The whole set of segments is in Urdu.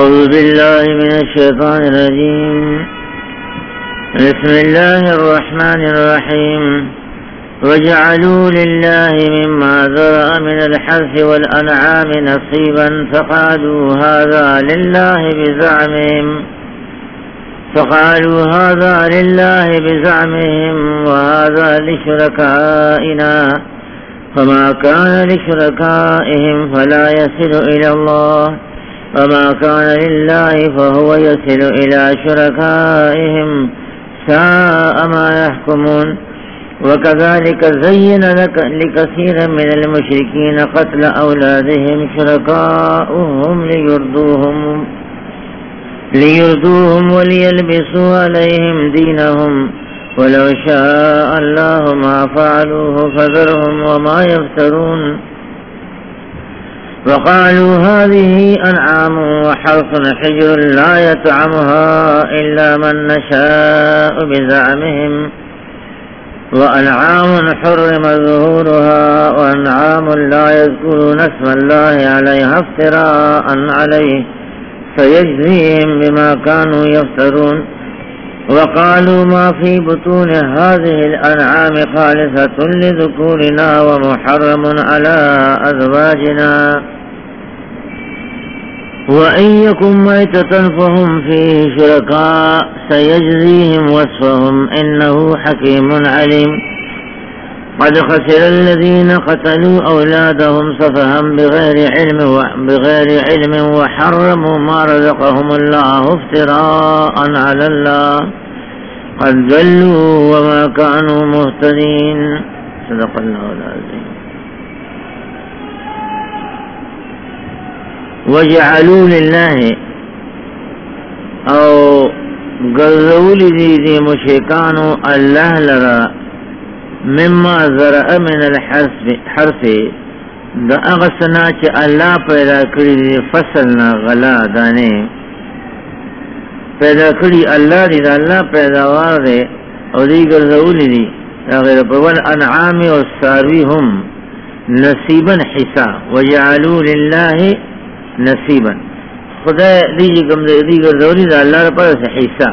أعوذ بالله من الشيطان الرجيم. بسم الله الرحمن الرحيم. وجعلوا لله مما ذرأ من الحرث والأنعام نصيبا فقالوا هذا لله بزعمهم وهذا لشركائنا فما كان لشركائهم فلا يصل إلى الله وما كان لله فهو يصل إلى شركائهم ساء ما يحكمون. وكذلك زين لكثير من المشركين قتل أولادهم شركاؤهم ليرضوهم وليلبسوا عليهم دينهم ولو شاء الله ما فعلوه فذرهم وما يفترون. وقالوا هذه أنعام وحرث حجر لا يطعمها إلا من نشاء بزعمهم وأنعام حرم ظهورها وأنعام لا يذكرون اسم الله عليها افتراء عليه فيجزيهم بما كانوا يفترون. وقالوا ما في بطون هذه الأنعام خالصة لذكورنا ومحرم على أزواجنا وإن يكن ميتة فهم فيه شركاء سيجزيهم وصفهم إنه حكيم عليم. قد خسر الذين قتلوا أولادهم سفها بغير علم وحرموا ما رزقهم الله افتراء على الله قد ضلوا وما كانوا مهتدين. صدق الله العظيم. وجعلوا لله او غزول ذي مشركانو الله لرا مما زرع من الحرث دا اغسنا چه اللہ پیدا کری فصلنا غلا دانے پیدا کری اللہ دی دا اللہ پیداوار دے او دی گرزولی دی غیر پول انعام و ساروی هم نصیبا حسا وجعلو للہ نصیبا خدا دیجی کم دی گرزولی دا اللہ پر سے حسا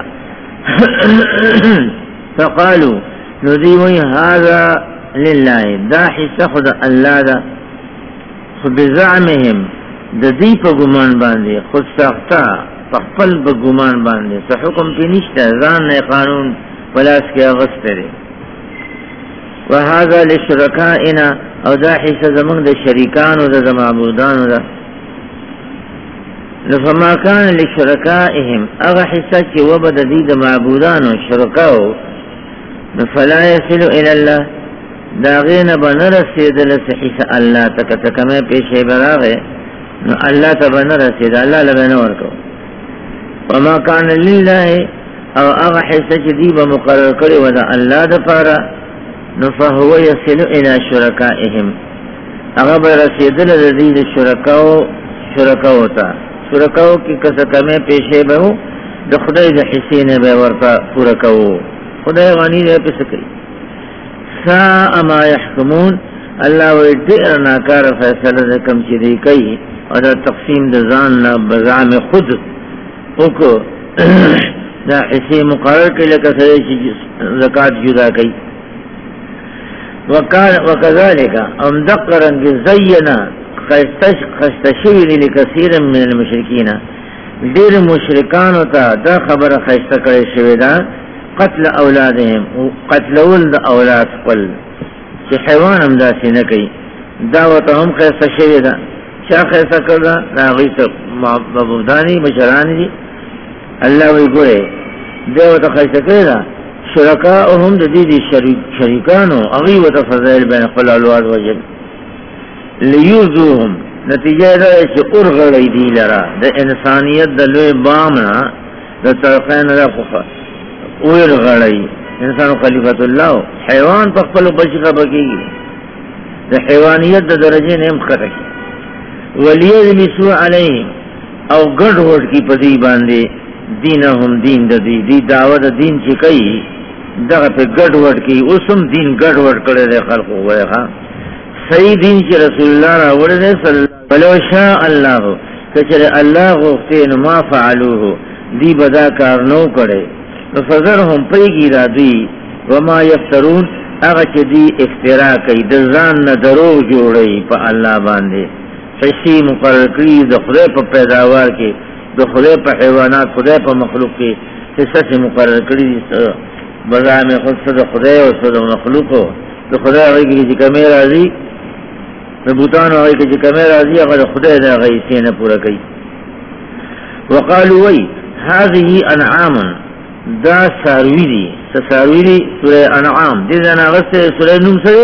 فقالو ندی وی هذا للہ دا حصہ خدا اللہ دا خود بزعمهم دا دی پا گمان باندے خود ساختا پخپل پا گمان باندے سا حکم پی نشتا زان نئے قانون پلاس کے اغسط رے. وهذا لشرکائنا او دا حصہ زمان دا شریکان و دا معبودان دا فما کان لشرکائهم اغا حصہ چی وبد دی دا معبودان و شرکاو فلا يصل الى الله داغین بنرسید لسحیث اللہ تکتکمے پیشے براغے اللہ تبنرسید اللہ لبنورکو. وما کان للہ او اغحیث جدیب مقرر کری ودا اللہ دفارا فهو يصل الى شرکائهم اغب رسید لذید شرکاو تا شرکاو کی کسکمے پیشے بہو دخدای دحسین بے ورطا پورکو خدای غنی دے پسکی. ساء ما يحكمون اللہ وی دیر ناکار فیصلہ دے کم چی دی کئی اور تقسیم دا زاننا بزعم خود اکو دا حسی مقرر کی لکا سریشی زکاة جدا کئی. وکذالک امدقرنگ زینا خستشوی لکثیر من المشرکین دیر مشرکانو تا دا خبر خستکر شویدہ قتل اولادهم قتل ولد اولاد قل چی حیوان هم داسی نکی دعوت هم خیستا شوی دا چا خیستا کرده ناغیت مبودانی مشرانی دی اللہ وی گوئے دعوت خیستا کرده شرکاؤهم دا دی شریکانو اغیوت فضائل بین قل اولاد وجل لیوزوهم نتیجہ دا چی ارغلی دی لرا دا انسانیت دا لوی بامنا دا ترقین دا خوخا اویر غڑی انسان خلیفت اللہ حیوان پخپل بچی خبکی گی دا حیوانیت دا درجے نیم خطکی ولیدلسو علیہم او گڑھ وڑ کی پدی باندے دینہم دین دا دی دعوت دین چی کئی دا پہ گڑھ وڑ کی اسم دین گڑھ وڑ کرے دے خلق ہوئے صحیح دین چی رسول اللہ را وڑے دے صلی اللہ ولو شاء اللہ کچر اللہ غفتین ما فعلوه دی بدا کار نو کرے فذرهم پیگی را دی وما یفترون اغا چی دی افترا کئی دزان ندرو جوڑی پا اللہ باندے حسی مقرر کری دا خدای پا پیداوار کے دا خدای پا حیوانات خدای پا مخلوق کے حصہ سے مقرر کری بزا میں خود صد خدای و صد مخلوق دا خدای اغای کی جی کمی رازی دا بوتان اغای کی جی کمی رازی اغا دا خدای دا اغای سین پورا کئی وقالو وی هذه انعام دا ساروی دی ساروی دی سورہ انعام دی دانا غست سورہ نوم سرے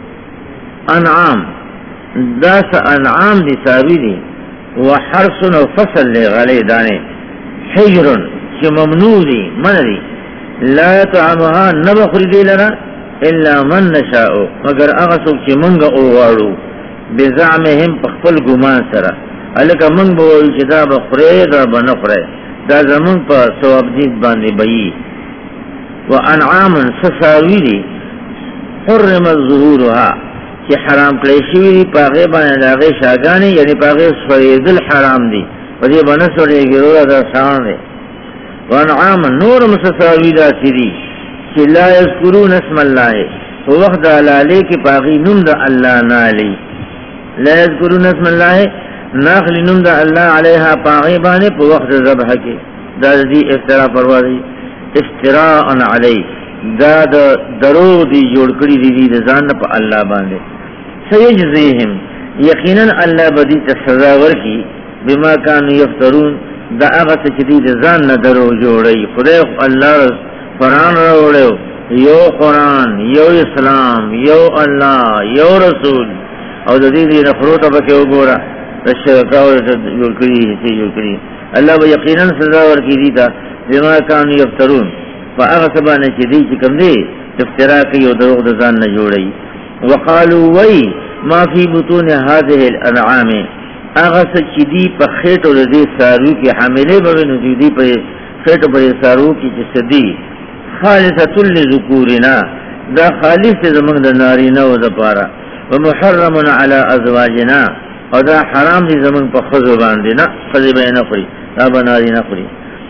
انعام دا سا انعام دی ساروی دی وحرسن و فصل لے غلی دانے حجرن چی ممنوع دی من دی لا يطعمها نبخری دی لنا الا من نشاؤ مگر اغسوک چی منگا اووارو بزعمهم پخپل گمان سرا الکا منگ بوئی چی دا بخری دا بنخری دا زمان پا سواب دید باندی بئی و انعام سساوی دی حرم الظهورها چی حرام کلیشوی دی پاغی باندی داغی شاگانی یعنی پاغی سوید الحرام دی و دی بنسور گرورا دا سان دی و انعام نور مسساوی دا سیدی چی لا یذکرون اسم اللہ و وقت علالی کی پاغی نم دا اللہ نالی لا یذکرون اسم اللہ ناخلی نم دا اللہ علیہا پاغیبانے پا وقت ذبح کے دا دی افتراء پروازی افتراء علی دا درو دی جوڑ کری دی زان پا اللہ بانے سیجزیہم یقیناً اللہ بدی تسزاور کی بما کانو یفترون دا اغت چدید زان درو جوڑی خدای اللہ قرآن روڑے یو قرآن یو اسلام یو اللہ یو رسول او دا دی نفروتا بکے اگورا شرکاو جوڑ کری حصے جوڑ کری اللہ با یقیناً سزاور کی دیتا بما کانو یفترون فا اغا سبانا چی دی چکم دے افترا کی و دروغ دزان نجوڑی وقالو وی ما فی بطون هذه الانعام اغا سچی دی پا خیٹو دی سارو کی حاملے بغنو دی پا خیٹو پا سارو کی جس دی خالصت لذکورنا دا خالص زمان دا نارینا و دا پارا ومحرم علی ازواجنا او دا حرام دی زمان پا خضو باندینا خضو بین اخری دا بناری نخری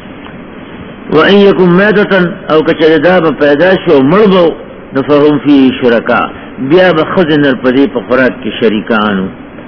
وَإِن يَكُن مَيْتَةً او کچر دا با پیداش و مربو نفهم فی شرکا بیا با خضنر پدی پا خوراک کی شریکانو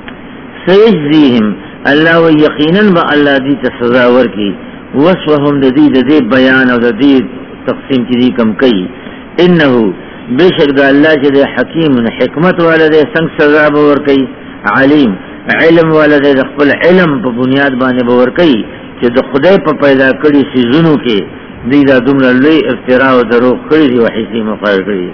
سیجزیهم اللہ و یقیناً با اللہ دی تسزاور کی وصفهم دی بیان او دی تقسیم کی دی کم کئی انہو بے شک دا اللہ چی دے حکیم حکمت والا دے سنگ سزا باور کئی علیم علم والا دے دخپل علم پا بنیاد بانے باور کئی چی دا خدای پا پیدا کری سیزنو کے دی دا دمرا لئی افتراء و دروغ کری دی وحیسی مقرر کری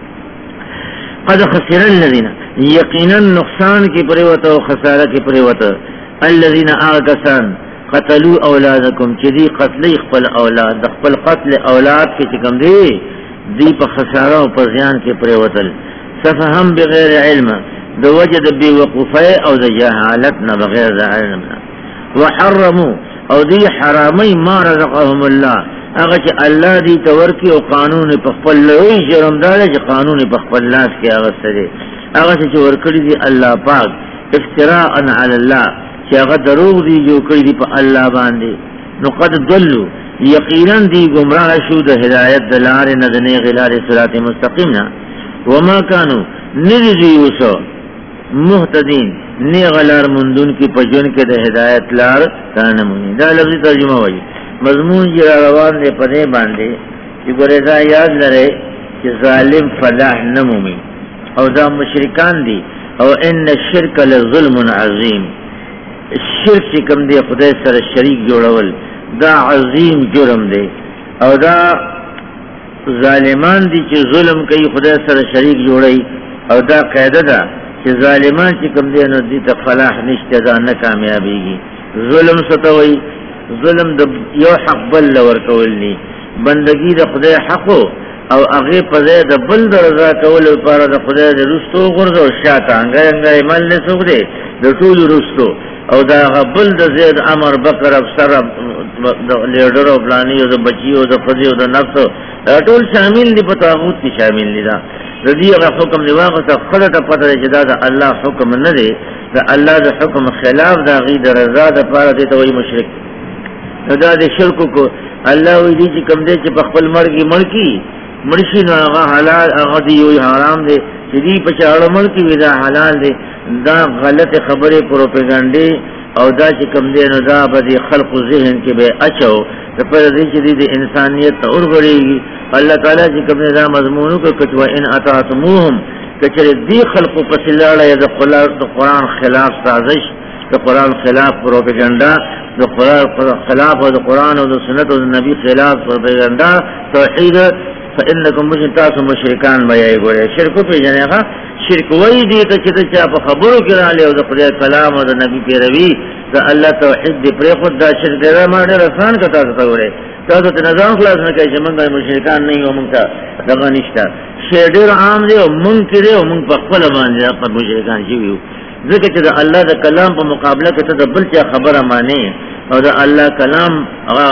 قد خسر اللذین یقینا نقصان کی پریوتا و خسارہ کی پریوتا اللذین آگسان قتلو اولادکم چی دی قتلی اخپل اولاد دخپل قتل اولاد کی چکم دی پا خسارہ و پا زیان کی پریوتل سفہم بغیر علم دو وجد بی وقفے او دا جہالتنا بغیر دا علمنا وحرمو او دی حرامی ما رزقهم اللہ اگر چی اللہ دی تورکی او قانون پخپل لوی جرم دارے چی قانون پخپل لاس کی آغست دے اگر چی ورکڑی دی اللہ پاک افتراء علی اللہ چی اگر دروغ دی جو کری دی پا اللہ باندے نو قد دلو یقینا دی گمراہ شود ہدایت دلار ندنے غلار صراط مستقیمنا وما کانو نرزیوسو محتدین نی غلار مندون کی پجون کے دا ہدایت لار تانمونی دا لفظی ترجمہ ہوئی مضمون جرا روان دے پدے باندے کہ گریزا یاد لرے کہ ظالم فلاح نمومی او دا مشرکان دی او ان الشرک لظلم عظیم الشرک چی کم دے خدای سر شریک جوڑول دا عظیم جرم دے او دا ظالمان دی چی ظلم کئی خدای سر شریک جوڑی او دا قیدہ دا کہ ظالمان چی کم دے نو دی تا فلاح نشتے دا نکامیابی گی ظلم ستوئی ظلم دا یو حق بل لور کولنی بندگی دا خدای حقو او اغی پزے دا بل دا رضا کول پارا دا خدای دا رستو غرد و شاعتا انگای انگای مل نسوک دے دا طول رستو او دا بل دا زید عمر بکر افسر لیڈر او پلانی او د بچی او د خزی او د نفس ټول شامل دي په طاغوت کې شامل دي دا رضی هغه حکم دی واغه ته خلته پته چې دا د الله حکم نه دی دا الله د حکم خلاف دا غي د رضا د پاره دی ته وایي مشرک دا د شرک کو الله وی دي چې کوم دی چې په خپل مرګي مرشي نو هغه حلال هغه دی یو حرام دی چې دی په چاړه ملکی وی دا حلال دی دا غلط خبره پروپاګاندا او دا چې کوم دی نو دا به خلق ذهن کې به اچو د پر دې چې د انسانيت اور غړيږي الله تعالی چې کوم دا مضمونو کو کتوا ان اطاعتموهم کچره دی خلق په سلاله د قرآن خلاف سازش د قرآن خلاف پروپاګاندا د قرآن خلاف او د قرآن او د سنت او د نبی خلاف پروپاګاندا توحید فانکم مشرکان بیا ګوره شرک په جنګه شرک وای دی ته چې چا په خبرو کې را لې او د خدای کلام او د نبی پیروي د الله توحید دی پر خود دا شرک دی ما ډېر آسان کته ته وره تاسو ته نظام خلاص نه کوي چې موږ مشرکان نه یو موږ ته دغه نشته شی ډېر عام دی او موږ کړي او موږ په خپل باندې په مشرکان شي وي ځکه چې د الله د کلام په مقابله کې ته د بل چا خبره مانی او د الله کلام هغه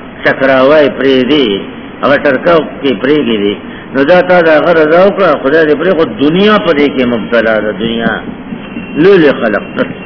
چکراوي پرې دی هغه ترکاو کې پرېږي دی نو دا تا دا غره راو کړه خدای دې پرې خو دنیا پرې کې مبتلا ده دنیا لولې خلق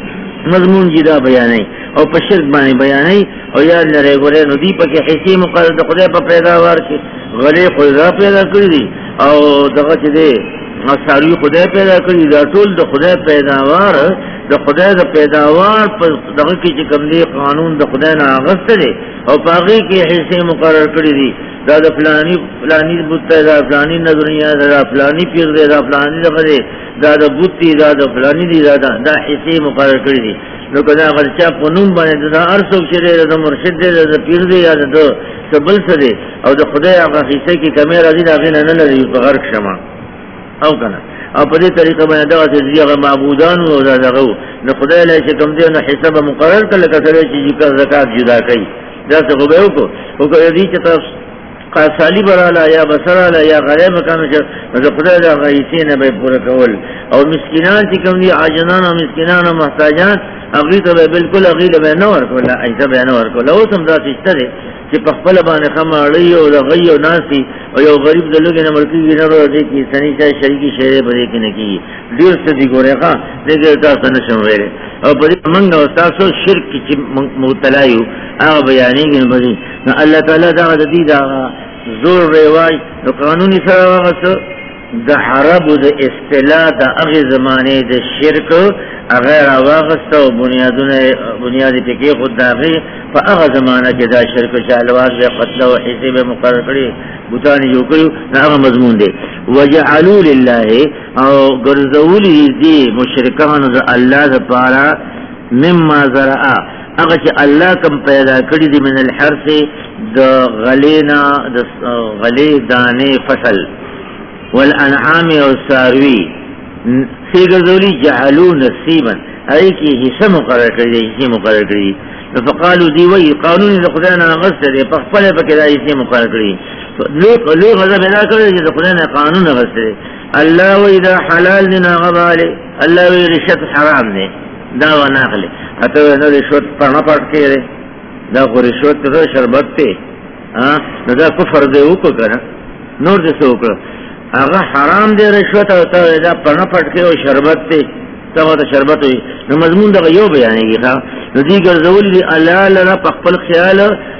مضمون جدا بیانې او په شرک باندې بیانې او یاد لري ګورې نو دی په کې حصے مقرر د خدای په پیداوار کې غلې خدا پیدا کړی دي او دغه چې دی مساری خدای پیدا کړی دا ټول د خدای پیداوار د خدای د پیداوار په دغه کې چې کوم دی قانون د خدای نه اغسته دي او پاغي کې حصے مقرر کړی دي دا د فلانی بوت دا فلانی نظریه دا فلانی پیر دا فلانی دغه دا د بوت دا د فلانی دی دا حصے مقرر کړی دي نو کدا غلچا په نوم باندې دا ارسو چې د مرشد دی د پیر دی یا د سبل سره او د خدای هغه حصے کې کمه راځي دا غنه نه لري په غرق شمه او کنه او په دې طریقه باندې دا چې هغه معبودان او دا دغه نو خدای له چې کوم دی نو حساب مقرر کړل کله چې زکات جدا کوي دا څه به وکړو او کله دې چې تاسو قاصالی برالا یا بسرالا یا غریب مکانو چې د خدای د غیثینه به پوره کول او مسکینان چې کوم دي عاجزان او مسکینان او محتاجان هغه ته بالکل هغه له نه ورکول ایسه به نه ورکول او سم ذات اشتره چې په خپل باندې خماړی او لغی او ناسي او یو غریب د لوګي نه ملکی نه ورته کی سنی چې شریکی شهره بده کې نه کی ډیر څه دی ګوره ښا دغه تاسو نه شم ویل او په دې منګ او تاسو شرک چې مبتلا یو هغه بیانېږي نو الله تعالی دا د دې دا زور ریوای نو قانوني سره واغسو د عرب د اصطلاح د هغه زمانه د شرک غیر واغسو بنیادی پکې خود داغي په هغه زمانه کې دا شرک چالواز به قتل او حساب مقرر کړی بوتانی یو کړو هغه مضمون دی وجعلوا لله او ګرځولي دي مشرکان د الله لپاره مما زرع هغه چې الله کوم پیدا کړی دی من الحرث د غلینا د غلی دانه فصل والانعام او ساروی سیګذولی جعلوا نصیبا ای کی حصہ مقرر کړی حصہ مقرر کړی فقالوا دی وی قانون د خدای نه غسر دی په خپل په کې دا حصہ مقرر کړی لو غضب ادا کړی چې د خدای نه قانون غسر الله وی دا حلال نه غواله الله وی رشوت حرام نه دا وناخله اته نو رشوت پرنا پټ کړي دا خو رشوت ته شربت ته نو دا کفر دی وکړه نور دې څه وکړه هغه حرام دی رشوت او ته دا پرنا پټ کې او شربت ته ته شربت وي نو مضمون دا یو بیانېږي ښا نو دې ګرځول دي الله لرا په خپل خیال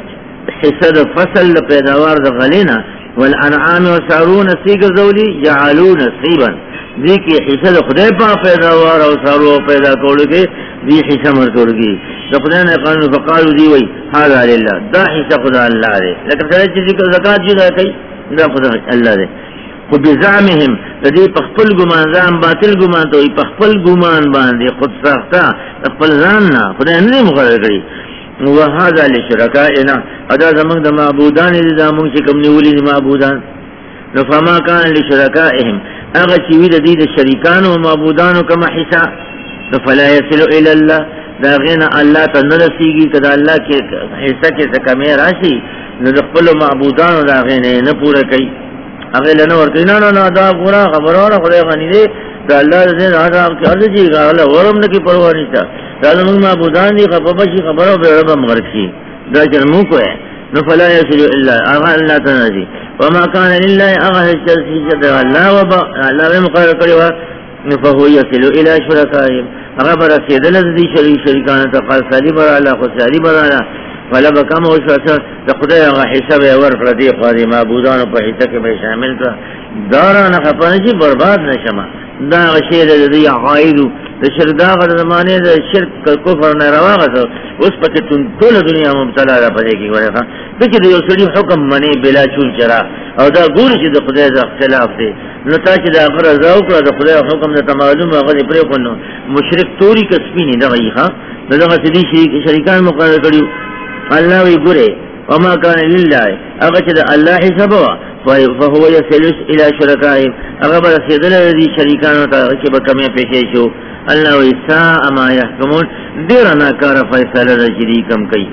حسد فصل پیداوار د غلینا والانعام وسارون سیګرځولي جعلون نصیبا دې کې حسد خدای په پیداوار او سارو پیدا کولو کې دې حصہ مرګورږي د خدای نه قانون فقالو دی وای هذا لله دا حصہ خدای الله دی لکه څنګه چې زکات جدا کوي دا خدای الله دی خو بزعمهم دې په خپل ګمان ځان باطل ګمان ته په خپل ګمان باندې خود ساخته خپل ځان نه خدای نه مقرر کړی وهذا لشركائنا ادا زمون د معبودان دي زمون چې کوم نیولې دي معبودان نو فما كان لشركائهم هغه چې وی د دې د شریکانو او معبودانو کما حصہ فلا يصل الى الله دا غینا الله ته نه رسیږي کله الله کې حصہ کې څه کمی راشي نو د خپل معبودانو دا غینه نه پوره کوي هغه له ورته نه دا پورا خبرونه خدای غنی دی دا الله دې راځه چې ارزي غاله ورم نه کی پروا نشته دا موږ معبودان دي خپل شي خبرو به رب مغرقي دا جرمو کو ہے نو فلا يصل الا اغا اللہ تنازی وما كان لله اغا الشرسیجد اللہ وبا اللہ مقرر کروا فهو يصل الى شركائهم اغا برسید لذی شریکانتا قال سالی برالا خسالی برالا فلب کم وشوشا دا خدای اغا حساب ورق ردی قادی معبودانو پا حساب بے شامل کا دارانا خپانشی برباد نشما دا غشید لذی عقائدو دا شرک دا غد زمانے دا شرک کفر نرواغتا اس پاک طول دنیا مبتلا دا پدے کی گوڑے خواہ بچی دا یو سڑی حکم منی بلا چول چرا او دا گورشی دا خدای دا اختلاف دے نتا چی دا اقر ازاوکر دا خدای حکم دا تمعلوم اغد پرے کنو مشرک توری کسپینی دا غی خواہ دا غسدی شریکان مقرر کریو اللہ وی گرے وما كان لله اغشد الله حسابه فهو يسلس الى شركائهم اغبر سيدل الذي شريكان وتغشب كما پیشیشو اللہ وی ساء ما يحكمون دیرنا کار فیصل رجریکم کئی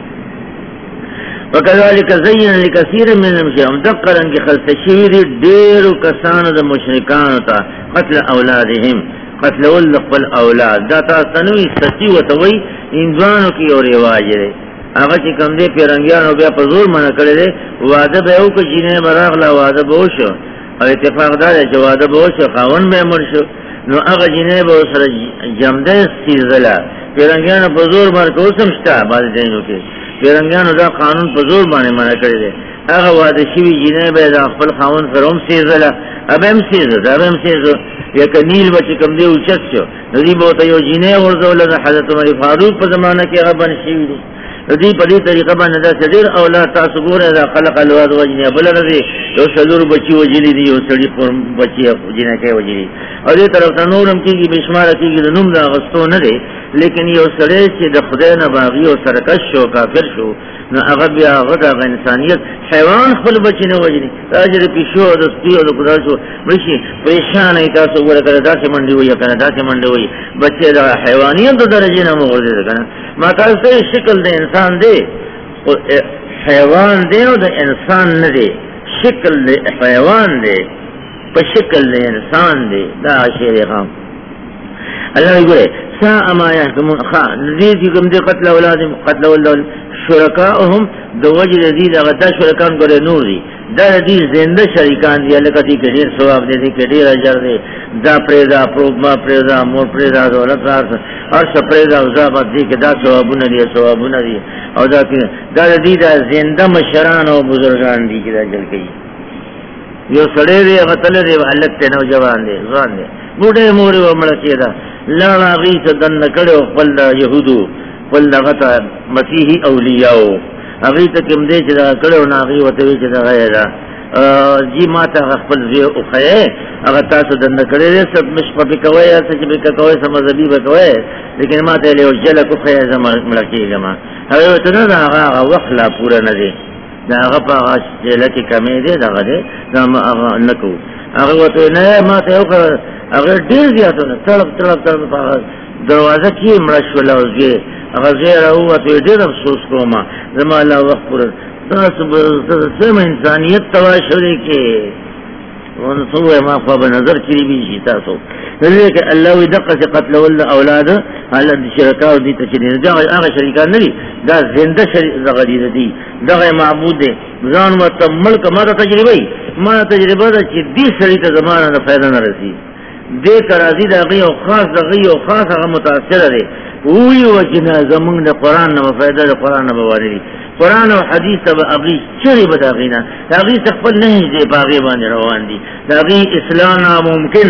وكذلك زين لكثير من المشركين دقرن کی خلطشیر دیر کسان دا مشرکان تا قتل اولادهم قتل ولقل اولاد داتا سنوی سچی و توی اندوانو کی اور رواج رہے آغا چی کم دے پیرنگیانو بیا پر زور منع کردے وعدہ بیاو که جینے براغلا وعدہ بوشو او اتفاق دارے چی وعدہ بوشو خاون بے مرشو نو آغا جینے باو سر جمدے سیزلا پیرنگیانو پر زور مرکو سمشتا بعد دینو کے پیرنگیانو دا قانون پر زور منع کردے آغا وعدہ شوی جینے بے دا اخفل خاون فرهم سیزلا اب ام سیزو یک نیل بچی کم دے اوچت شو ندی بوتا یو جینے ورزو لدہ حضرت عمر فاروق پر زمانہ کی غبن شوی دی ردی پلی طریقہ با ندا سدیر اولاد تاسو گورے دا خلق الواد وجنی بلا رضی یو سلور بچی وجلی دی یو سڑی بچی جنہ کے وجلی اور دی طرف تا نورم کی گی بشمار کی گی نم دا غستو ندے لیکن یو سڑے چی دا خدای نباغی و سرکش شو کافر شو نو اغب یا غد اغا انسانیت حیوان خل بچی نو وجنی راجر پیشو و دستی و دکدار شو مرشی پریشان ای تاسو گورے کر دا سے مندی ہوئی کر دا سے مندی ہوئی بچے دا حیوانیت دا درجی نمو غردی دا کنا ما تاسو شکل دے انسان دے حیوان دے و دا انسان ندے شکل دے حیوان دے پا شکل دے انسان دے دا شیر خام اللہ گورے ساء ما يحكمون نزيد يقوم دي قتل اولادهم قتل اولادهم شركاؤهم دو وجه دي غدا شركان گورے نور دی دا دی زندہ شریکان دی اللہ کا دی کہ دیر ثواب دے دی کہ دیر اجر دے دا پریدا پروگما پریدا مور پریدا دولت اور سب پریدا عذابت دی کہ دا ثوابون دی اور دا دی دا زندہ مشران و بزرگان دی کہ دا جل گئی یو سڑے دے غتل دے علت تے نوجوان دے زوان دے بوڑے موری و مڑکی دا لانا غیت دن نکڑے و قل یہودو قل غتا مسیحی اولیاؤ اغیت کم دے چدا کڑے و ناغی و توی چدا غیرہ جی ماتا غفل زی اخیے اگر تاسو دن نکڑے دے سب مشپا پی کوئے سچ پی کوئے سا مذہبی پی کوئے لیکن ماتا لے و جلک اخیے سا ملکی گما اگر وطنا دا آغا وخلا پورا ندے دا آغا پا آغا جلکی کمی دے دا غدے دا آغا نکو اگر وطنا نئے ماتا اخر اگر دیر زیادو نا تڑپ پا دروازہ کی مرشولا وزگے اگر غیر ہوا تو دیر افسوس کو ما زمان اللہ وقت پورا سم انسانیت تواشرے کے ونصوه ما خواب نظر چری بھی شیطا سو لیکن اللہ وی دقا سے قتل اولاد على شرکاو دیتا چلی دا آغا شریکان ندی دا زندہ شریک دی دا معبود دے زان و ملک ماتا تجربی ماتا تجربہ دا چی دی شریک زمانہ دا فیدہ نرسی دے کرازی دا غی و خاص دا غی و خاص اغا متاثر دے وی وجنا زمان دا قرآن نبا فیدہ دا قرآن نبا وانی قرآن و حدیث تبا اغی چری بداغینا دا اغی تقبل نہیں دے باغی بانی روان دی دا اغی اسلام ممکن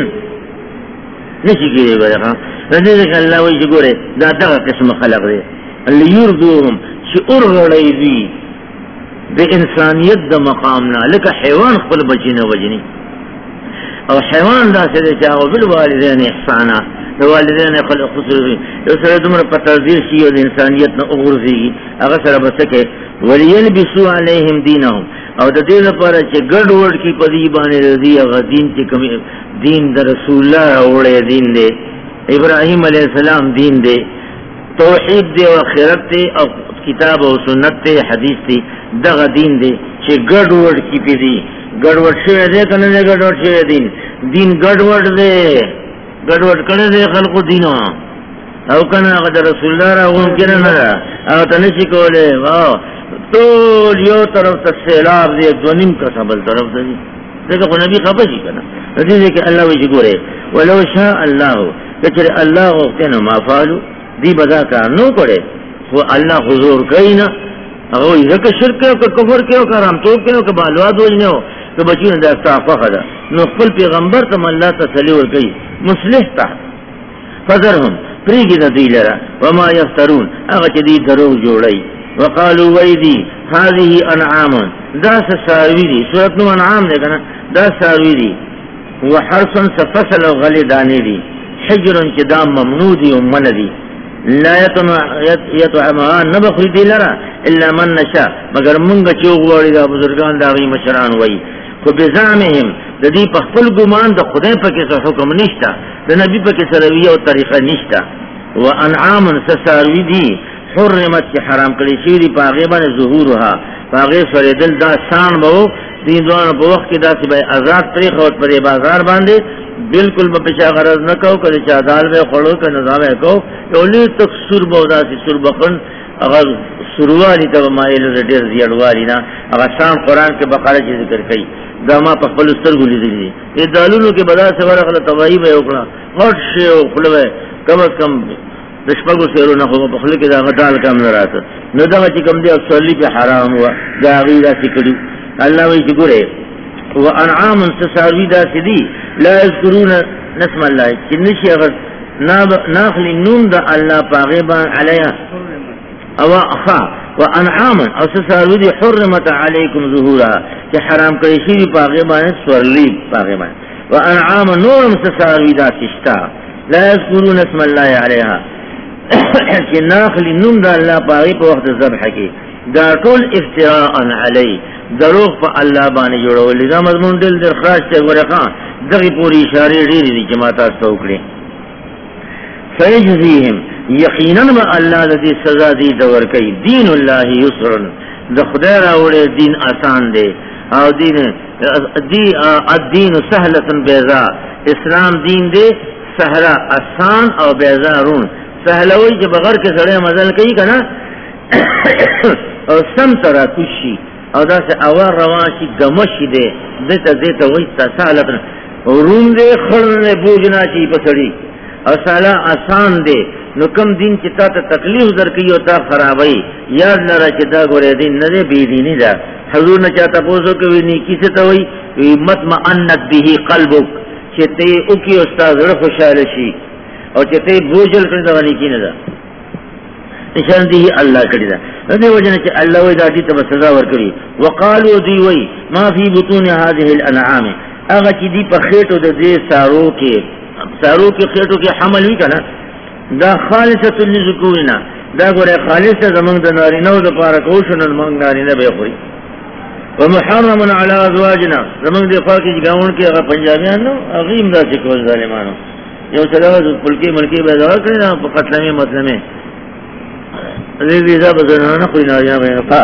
نشی کی دے بداغا رضی دیکھ اللہ ویجی گورے دا دغا قسم خلق دے اللي یردوهم چی ارغڑی دی دے انسانیت دا مقامنا لکا حیوان خپل بچینا وجنی او حیوان دا سے دے چاہو بالوالدین احسانا والدین خلق خصوصی یو سر دمر پتردیر شیئو دا انسانیت نا اغرزی گی اگر سر بسکے وَلِيَلْبِسُوا عَلَيْهِمْ دِينَهُمْ او دا دین پارا چے گڑ وڑ کی پدیبانی رضی اگر دین چے کمی دین دا رسول اللہ اوڑے دین دے ابراہیم علیہ السلام دین دے توحید دے و خیرت دے او کتاب و سنت دے حدیث دے دا دین دے چے گڑ وڑ کی پدی گڑ وڑ شوئے دے کنے دے گڑ وڑ شوئے دین گڑ وڑ دے گڑوٹ کرے دے خلق دینو او کنا اگر رسول اللہ را ممکن نرا او تنشی کولے طول یو طرف تا سیلاب دے دو نیم کا سبل طرف دا دی دیکھا خو نبی خفشی کنا ندیدے کہ اللہ ویچی گورے ولو شاء اللہ کچھر اللہ غفتین ما فالو دی بدا کار نو کرے وہ اللہ حضور کئینا اگوی زکا شرک کیو کہ کفر کیو کہ رامتوب کیو کہ بالواد وجنے ہو کہ بچیون دا استعفا خدا نو خپل پیغمبر تم اللہ تسلی ورکی مصلح تا فذرهم پریگی دا دی لرا وما یفترون اگا چی دی دروغ جوڑی وقالوا ویدی هذه انعام دا ساروی دی سورت نو انعام دے کنا دا ساروی دی وحرسن سفصل غلی دانی دی حجرن چی دا ممنوع دی ومن دی لا يطعمها نبخل دی لرا الا من نشا مگر منگا چوغ واری دا بزرگان دا غی مشران وی خو بزامهم دا دی پخپل گمان دا خدای پا کسا حکم نشتا دا نبی پا کسا رویہ و طریقہ نشتا وانعام سساروی دی حرمت کی حرام کلی شیری پا غیبان ظهورها پا غیب فریدل دا سان باو دین دوان پا وقت کی دا سی بای ازاد طریق وقت پر بازار باندے بالکل با پچا غرض نکو که چا دال بے خوڑو که نظام اکو اولی تک سور باو دا سی سور بخن اگر سروالی تا مائلو دا دیر زیادوالی نا اگر سان قرآن کے بقارہ چی ذکر کئی دا ما پا خپل استرگو لی دی یہ دالونو کے بدا سے ورخل تباہی بے اکڑا غٹ شے اکڑوے کم از کم دشپگو سیرو نخو پخلے کے دا غٹال کم نراتا نو دا چی کم دے اکسولی پہ حرام ہوا دا غیرہ سکڑو اللہ وی چی گرے وانعام سساروی دا سدی لا اذکرون نسم اللہ چنشی اگر ناخلی نوم دا اللہ پاغیبان علیہ او اخا وانعام او سساروی دی حرمت علیکم ظهورها چی حرام کریشی پاغیبان سورلی پاغیبان وانعام نورم سساروی دا سشتا لا اذکرون نسم اللہ علیہ چی ناخلی نوم دا اللہ پاغی پا وقت ذبح کی دا طول افتراء علی دروغ پا اللہ بانے جوڑو لذا مضمون دل در خراج تے ورقان دغی پوری اشارے ریری دی جماعتا سوکڑے فیجزیہم یقیناً با اللہ دی سزا دی دور کئی دین اللہ یسرن دا خدا راوڑے دین آسان دے او دین الدین سہلتن بیضا اسلام دین دے سہلا آسان او بیضا رون سہلوی جب بغیر کے سڑے مزل کئی کنا او سم ترا کشی او دا سے اوار روانشی گمشی دے دیتا دیتا ویستا سالتن روم دے خرن بوجنا چی پسڑی او سالا آسان دے نو کم دین چی تا تکلیف در کیو تا خرابئی یاد لرا چی دا گورے دین ندے بیدینی دا حضور نے چاہتا پوسو کہ وی نیکی سے توئی وی مطمئنت بیہی قلبک چی تے اکی استاذ رخ شالشی او چی تے بوجل کرنے دا نیکی ندا نشان دی اللہ کری دا دے وجہ چ اللہ وی ذاتی تب سزا ور کری وقالو دی وی ما فی بطون هذه الانعام اگا چی دی پر خیٹو دے سارو کے خیٹو کے حمل وی کنا دا خالصۃ للذکورنا دا گورے خالص زمان دا نارینو دا پارا کوشن المنگ نارینہ بے خوری ومحرم علی ازواجنا زمان دے خواہ کی گاؤن کے اگا پنجابیان نو اغیم دا سکول ظالمانو یو سلاوہ پلکی ملکی بیدوار کرنا قتلمی مطلمی ذا بزنانا خوی نارینہ بے نفا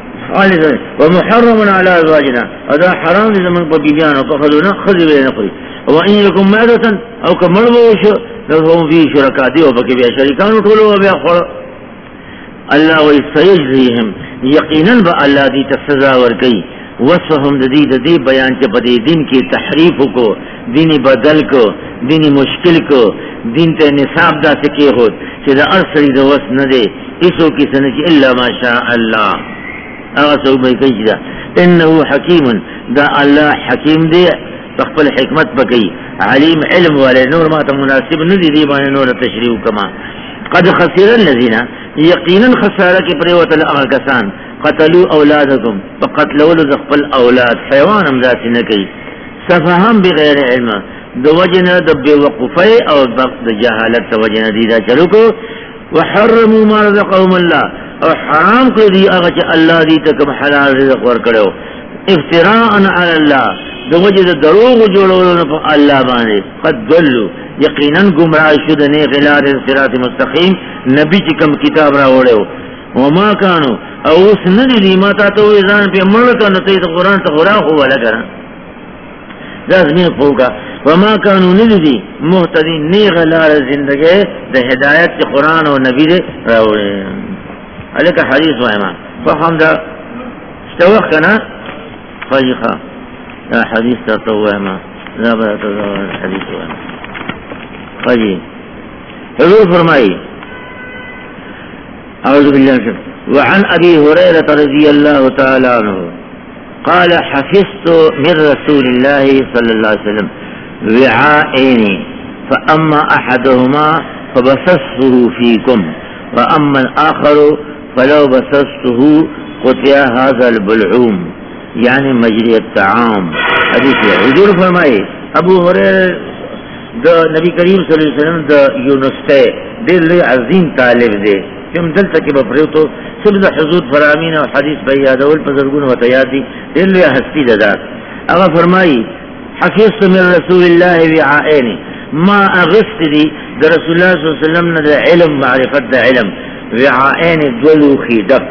ومحرم علی ازواجنا ادا حرام دی زمان پا بیبیانو فخذونا خذی بے نقری وَإِن يَكُمْ مَعْدَةً او کمربوش لهم فی شرکا دیو پاکی بیا شرکانو طولو و بیا خور اللہ وَيَسْتَيَجْزِيهِمْ یقیناً با اللہ دی تفسزا ورکی وصفهم دی بیان کے بدی دین کی تحریف کو دینی بدل کو دینی مشکل کو دین تے نصاب دا سکے خود چیزا ارسلی دا وصف ندے اسو کی سنچی اللہ ما شاء اللہ آغا سو بھائی کئی چیزا انہو حکیم دا اللہ حکیم دے تخفل حکمت بکی علیم علم والے نور ما تا مناسب ندی دیبان نور تشریح کما قد خسر اللذین یقینا خسارہ کی پریوت الاغا کسان قتلوا اولادکم فقتلوا لذخفل اولاد حیوان امداتی نکی سفہم بغیر علم دو وجنا دب وقفے او جہالت دو وجنا دیدہ چلو کو وحرموا ما رزقهم اللہ اور حرام کو دی اغا چا اللہ دی تکم حلال رزق ورکڑو افتراء علی اللہ دو وجہ دروغ جوڑولو پا اللہ بانے قد دلو یقیناً گمراہ شدنے غلار صراط مستقیم نبی چکم کتاب را اوڑے ہو وما کانو او اس ندی دی ما تا تو ازان پہ مرکا نتیت قرآن تا قرآن خوبا لگران لازمین پوکا وما کانو ندی دی محتدی نی غلار زندگی دا ہدایت چی قرآن و نبی دے را اوڑے علیکہ حدیث وائمان فهم دا اشتوخ کنا فجخا دا حدیث تا توہما دا بدا تزور حدیث وانا فجی حضور فرمائی اعوذ باللہ وعن ابی ہریرہ رضی اللہ تعالی عنہ قال حفظت من رسول الله صلى الله عليه وسلم وعاءين فأما أحدهما فبسسته فيكم وأما الآخر فلو بسسته قطع هذا البلعوم يعني مجري الطعام حدیث حضور فرمائے ابو ہریرہ دا نبی کریم صلی اللہ علیہ وسلم دا یونستے دل عظیم طالب دے کم دل تکی بپریوتو سب دا حضور فرامین و حدیث بیادول پزرگون و تیادی دل ہستی دا اگا فرمائی حفظت من رسول اللہ وعائین ما اغفت دی دا رسول اللہ صلی اللہ علیہ وسلم دا علم معرفت دا علم وعائین دولو خیدق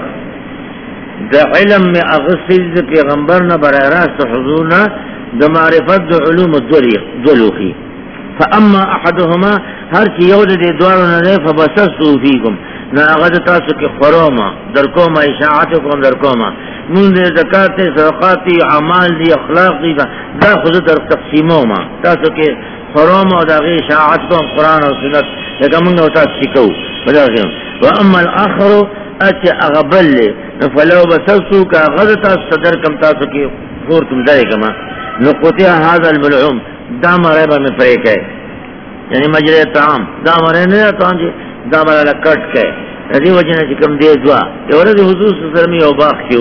دا علم میں اغفت دا پیغمبرنا برای راست حضورنا دا معرفت دا علوم دولو خی فاما احدهما ہر چی یود دے دوارنا دے فبسستو فیکم نا اغد تاسو کی خروما درکوما اشاعتکم درکوما من دے زکاة صدقاتی عمال دی اخلاق دی دا خود در تقسیموما تاسو کی خروما و دا غی اشاعتکم قرآن و سنت لکا منگا و تاس سکو و اما الاخر اچھا اغبل لے فلو بسستو کا اغد تاسو صدرکم تاسو کی خورتم درکما نقطع هذا الملعوم دام ریبا میں پریک ہے یعنی مجرے طعام دام رینے طعام جی دام رینا کٹ کے رضی وجنہ چکم دے دعا یہ ورد حضور صلی اللہ علیہ وسلم یو باق کیو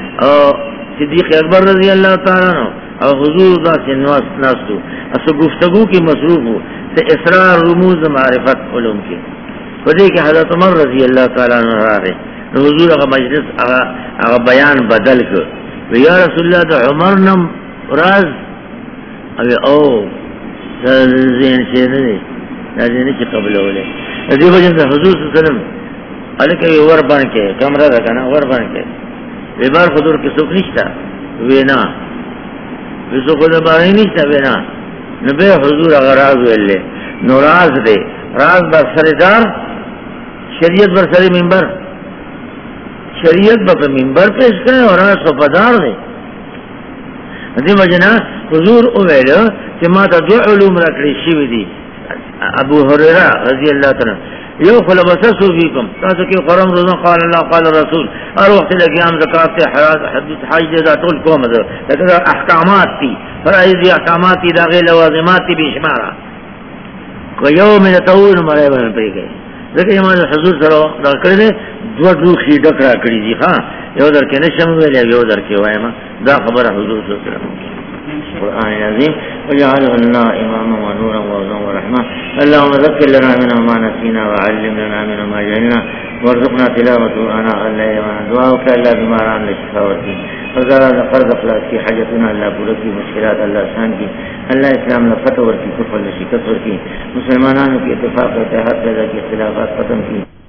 صدیق اکبر رضی اللہ تعالیٰ عنہ اور حضور دا سے ناستو اسو گفتگو کی مصروف ہو سے اسرار رموز معرفت علوم کی وجہ کہ حضرت عمر رضی اللہ تعالیٰ عنہ رہے حضور اگر مجلس اگر بیان بدل کر یا رسول اللہ دا عمر نم راز ابھی او زین شیر نہیں زین چی قبل اولے دی وجہ سے حضور صلی اللہ علیہ وسلم علیکہ ور بن کے کمرہ رکھا نا ور بن کے بیبار خدور کی سوک نشتا وینا سوک خدور باری نشتا وینا نبی حضور اگر راز ویلے نو راز دے راز بر سردار شریعت بر سر منبر شریعت بر منبر پیش کرے اور راز وفادار دے دی وجنا حضور اویلو کہ ما تا دو علوم رکڑی شیوی دی ابو ہریرہ رضی اللہ تعالی یو خلبسسو فیکم تاسو کی قرم روزن قال اللہ قال رسول اور وقت لقیام زکاة حدیث حاج دیدا طول کوم در لیکن احکامات تی فرائض دی احکامات تی داغی لوازمات تی بیشمارا کو یو من تاول مرائبہ میں پری گئی لیکن امام حضور سرو در کردے دو دوخی ڈک را کری دی خواہ یو در کے نشم ویلے یو در کے وائمہ دا خبر حضور صلی اللہ علیہ وسلم القرآن العظيم وجعله لنا إماما ونورا وهدى ورحمة اللهم ذكر لنا منه ما نسينا وعلم لنا منه ما جهلنا وارزقنا تلاوته آناء الليل ودعاءك إلا بما رأى لشفاوتي وزارة قرض في حاجتنا الله بولكي مشكلات الله سانكي الله إسلام لفتح وركي كفر لشكت وركي مسلمانان کی اتفاق اتحاد پیدا کی اختلافات ختم کی